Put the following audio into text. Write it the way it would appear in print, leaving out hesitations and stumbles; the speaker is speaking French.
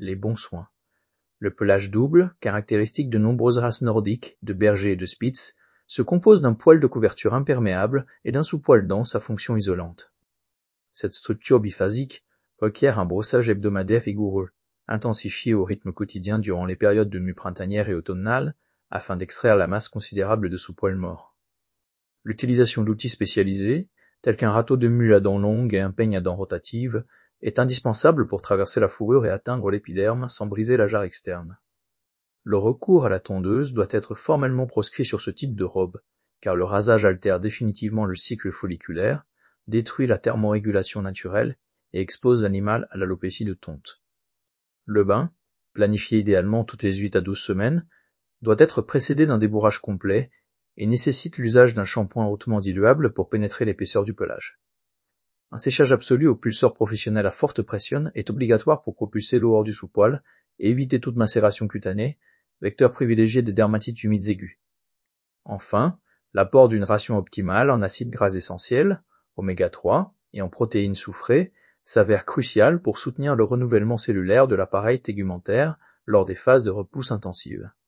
les bons soins. Le pelage double, caractéristique de nombreuses races nordiques, de berger et de spitz, se compose d'un poil de couverture imperméable et d'un sous-poil dense à fonction isolante. Cette structure biphasique requiert un brossage hebdomadaire vigoureux, intensifié au rythme quotidien durant les périodes de mue printanière et automnale, afin d'extraire la masse considérable de sous-poil mort. L'utilisation d'outils spécialisés, tels qu'un râteau de mue à dents longues et un peigne à dents rotatives, est indispensable pour traverser la fourrure et atteindre l'épiderme sans briser la jarre externe. Le recours à la tondeuse doit être formellement proscrit sur ce type de robe, car le rasage altère définitivement le cycle folliculaire, détruit la thermorégulation naturelle et expose l'animal à l'alopécie de tonte. Le bain, planifié idéalement toutes les 8 à 12 semaines, doit être précédé d'un débourrage complet et nécessite l'usage d'un shampoing hautement diluable pour pénétrer l'épaisseur du pelage. Un séchage absolu au pulseur professionnel à forte pression est obligatoire pour propulser l'eau hors du sous-poil et éviter toute macération cutanée, vecteur privilégié des dermatites humides aiguës. Enfin, l'apport d'une ration optimale en acides gras essentiels, oméga 3, et en protéines soufrées s'avère crucial pour soutenir le renouvellement cellulaire de l'appareil tégumentaire lors des phases de repousse intensive.